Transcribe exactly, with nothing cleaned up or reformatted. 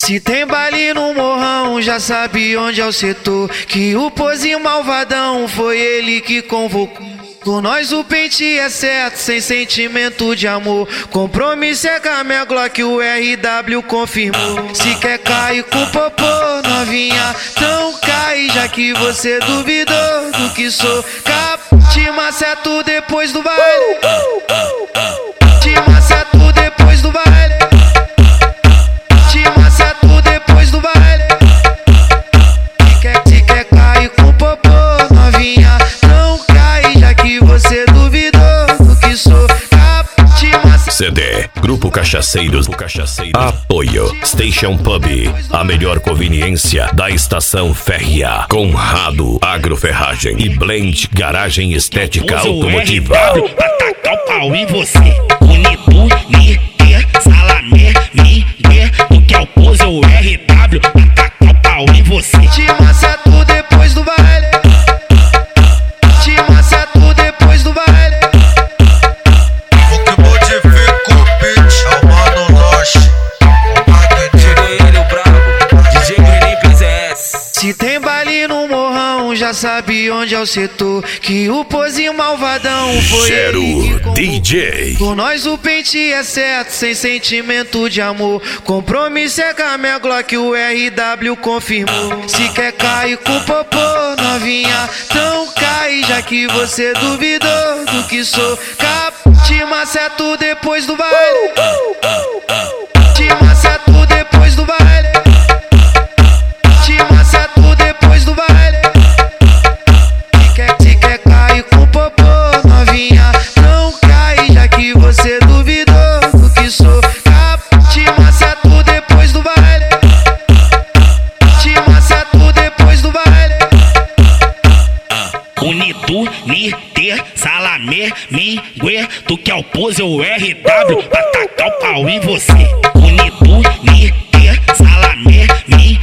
Se tem baile no morrão, já sabe onde é o setor. Que o Pose malvadão foi ele que convocou. Com nós o pente é certo, sem sentimento de amor. Compromisso é com a minha Glock, o R W confirmou. Se quer cair com popô, novinha, então cai. Já que você duvidou do que sou capaz. Te maceto depois do baile. Te maceto depois do baile. Te maceto depois do baile. Se quer, se quer cair com popô, novinha, não cai. Já que você duvidou do que sou capaz. Te maceto. C D Grupo Cachaceiros. Apoio Station Pub, a melhor conveniência da estação férrea. Conrado Agroferragem e Blend Garagem Estética Automotiva. Atacar o pau em você. Bonito, Niter, Salamé, Minguê. Tu quer o Pose ou o R W? Atacar o pau em você. Te maceto depois do baile. Te maceto depois do baile. O que modifica o beat é o Mano Loche. Chegou ele, o brabo, D J Green Z S. Se tem baile no morrão, já sabe onde é o setor. Que o Pose malvadão foi Zero ele que convocou. D J. Com nós o pente é certo, sem sentimento de amor. Compromisso é com a minha Glock, o R W confirmou. Se quer cair com popô, novinha, então cai. Já que você duvidou do que sou capaz. Te maceto depois do baile. Te maceto depois do baile. Te maceto depois do baile. Se quer, se quer cair com popô, novinha, não cai. Já que você duvidou do que sou capaz. Te maceto depois do baile. Te maceto depois do baile. Bonito, Niter, Salamé, Minguê. Tu quer o Pose ou o R W? Atacar o pau em você. Bonito, Niter, Salamé, Minguê.